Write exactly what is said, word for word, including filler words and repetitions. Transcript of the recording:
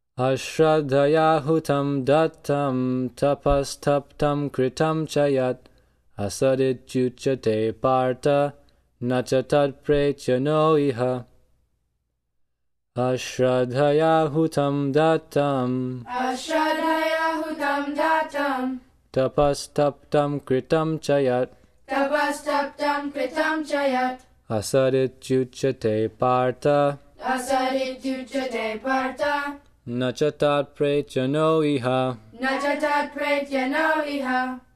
Ashraddhaya hutam dattam tapastaptam kritam chayat asadityuchate parta nachatat prechano iha. Ashraddhaya hutam dattam Ashraddhaya hutam datam tapastaptam kritam chayat tapastaptam kritam chayat asadityuchate parta asadityuchate parta nachatat prechano iha. nachatat pretyano iha.